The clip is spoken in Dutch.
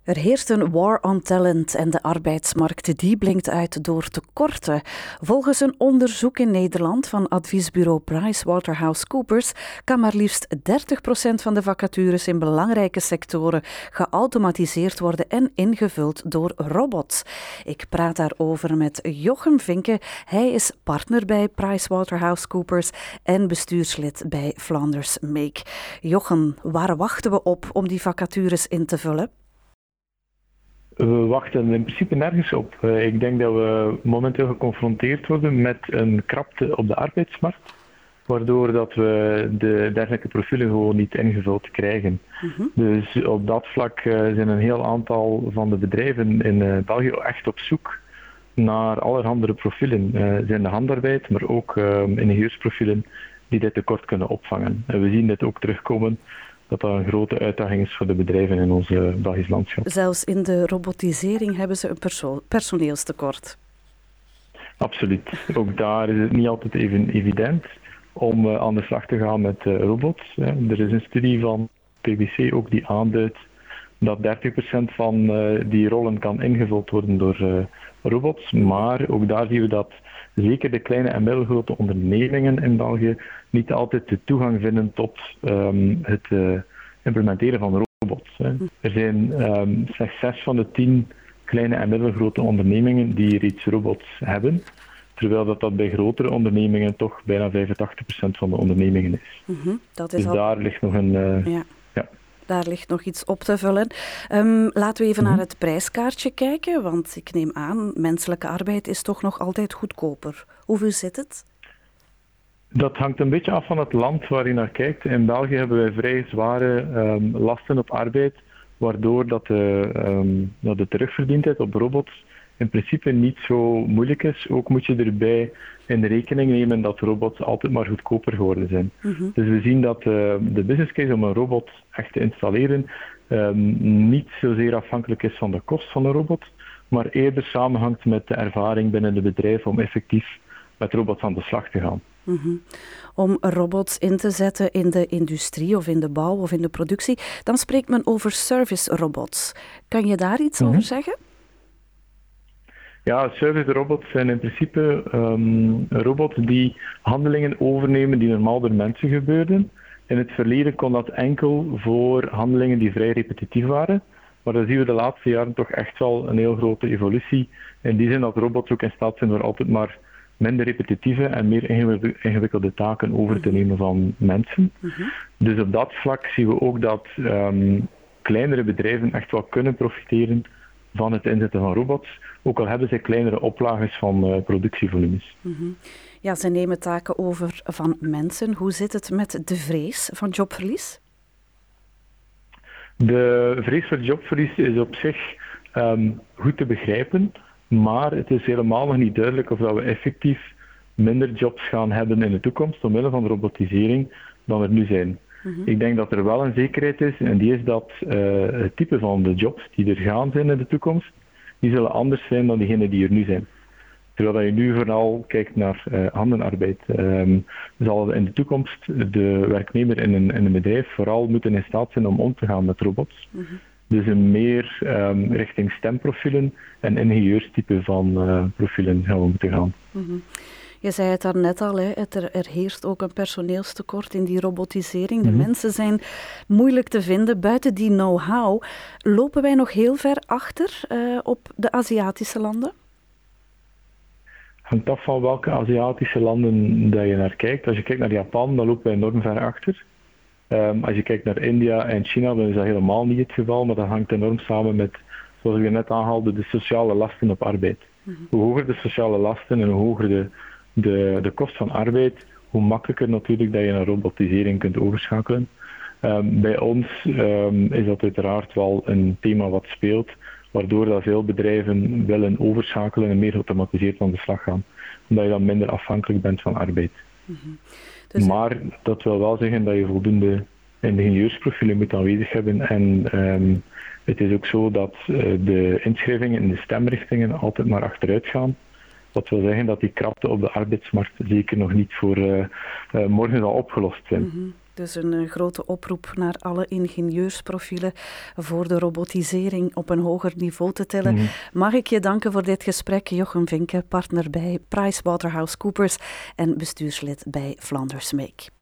Er heerst een war on talent en de arbeidsmarkt die blinkt uit door tekorten. Volgens een onderzoek in Nederland van adviesbureau PricewaterhouseCoopers kan maar liefst 30% van de vacatures in belangrijke sectoren geautomatiseerd worden en ingevuld door robots. Ik praat daarover met Jochem Vinke. Hij is partner bij PricewaterhouseCoopers en bestuurslid bij Flanders Make. Jochem, waar wachten we op om die vacatures in te vullen? We wachten in principe nergens op. Ik denk dat we momenteel geconfronteerd worden met een krapte op de arbeidsmarkt, waardoor dat we de dergelijke profielen gewoon niet ingevuld krijgen. Dus op dat vlak zijn een heel aantal van de bedrijven in België echt op zoek naar allerhande profielen. Zijn de handarbeid, maar ook ingenieursprofielen die dit tekort kunnen opvangen. En we zien dit ook terugkomen, dat een grote uitdaging is voor de bedrijven in ons Belgisch landschap. Zelfs in de robotisering hebben ze een personeelstekort. Absoluut. Ook daar is het niet altijd even evident om aan de slag te gaan met robots. Er is een studie van PwC ook die aanduidt dat 30% van die rollen kan ingevuld worden door robots. Maar ook daar zien we dat zeker de kleine en middelgrote ondernemingen in België niet altijd de toegang vinden tot het implementeren van robots. Er zijn slechts 6 van de 10 kleine en middelgrote ondernemingen die reeds robots hebben, terwijl dat bij grotere ondernemingen toch bijna 85% van de ondernemingen is. Dat is dus daar ligt nog een... Daar ligt nog iets op te vullen. Laten we even naar het prijskaartje kijken, want ik neem aan, menselijke arbeid is toch nog altijd goedkoper. Hoeveel zit het? Dat hangt een beetje af van het land waar je naar kijkt. In België hebben wij vrij zware lasten op arbeid, waardoor dat de terugverdiendheid op robots in principe niet zo moeilijk is. Ook moet je erbij in rekening nemen dat robots altijd maar goedkoper geworden zijn. Dus we zien dat de business case om een robot echt te installeren niet zozeer afhankelijk is van de kost van een robot, maar eerder samenhangt met de ervaring binnen de bedrijven om effectief met robots aan de slag te gaan. Om robots in te zetten in de industrie of in de bouw of in de productie, dan spreekt men over service robots. Kan je daar iets over zeggen? Ja, service robots zijn in principe robots die handelingen overnemen die normaal door mensen gebeurden. In het verleden kon dat enkel voor handelingen die vrij repetitief waren. Maar dan zien we de laatste jaren toch echt wel een heel grote evolutie. In die zin dat robots ook in staat zijn door altijd maar minder repetitieve en meer ingewikkelde taken over te nemen van mensen. Dus op dat vlak zien we ook dat kleinere bedrijven echt wel kunnen profiteren van het inzetten van robots, ook al hebben zij kleinere oplages van productievolumes. Ja, ze nemen taken over van mensen. Hoe zit het met de vrees van jobverlies? De vrees voor jobverlies is op zich goed te begrijpen, maar het is helemaal nog niet duidelijk of dat we effectief minder jobs gaan hebben in de toekomst omwille van de robotisering dan er nu zijn. Ik denk dat er wel een zekerheid is, en die is dat het type van de jobs die er gaan zijn in de toekomst, die zullen anders zijn dan diegenen die er nu zijn. Terwijl dat je nu vooral kijkt naar handenarbeid, zal in de toekomst de werknemer in een bedrijf vooral moeten in staat zijn om om te gaan met robots. Dus een meer richting stemprofielen en ingenieurstype van profielen gaan we moeten gaan. Je zei het daarnet al, hè. Er heerst ook een personeelstekort in die robotisering. De mensen zijn moeilijk te vinden. Buiten die know-how, lopen wij nog heel ver achter op de Aziatische landen? Hangt af van welke Aziatische landen dat je naar kijkt. Als je kijkt naar Japan, dan lopen wij enorm ver achter. Als je kijkt naar India en China, dan is dat helemaal niet het geval, maar dat hangt enorm samen met, zoals ik net aanhaalde, de sociale lasten op arbeid. Hoe hoger de sociale lasten en hoe hoger de kost van arbeid, hoe makkelijker natuurlijk dat je naar robotisering kunt overschakelen. Bij ons is dat uiteraard wel een thema wat speelt, waardoor dat veel bedrijven willen overschakelen en meer geautomatiseerd aan de slag gaan, omdat je dan minder afhankelijk bent van arbeid. Dus... Maar dat wil wel zeggen dat je voldoende ingenieursprofielen moet aanwezig hebben en het is ook zo dat de inschrijvingen in de stemrichtingen altijd maar achteruit gaan. Dat wil zeggen dat die krapte op de arbeidsmarkt zeker nog niet voor morgen zal opgelost zijn. Dus een grote oproep naar alle ingenieursprofielen voor de robotisering op een hoger niveau te tillen. Mag ik je danken voor dit gesprek, Jochem Vinke, partner bij PricewaterhouseCoopers en bestuurslid bij Flanders Make.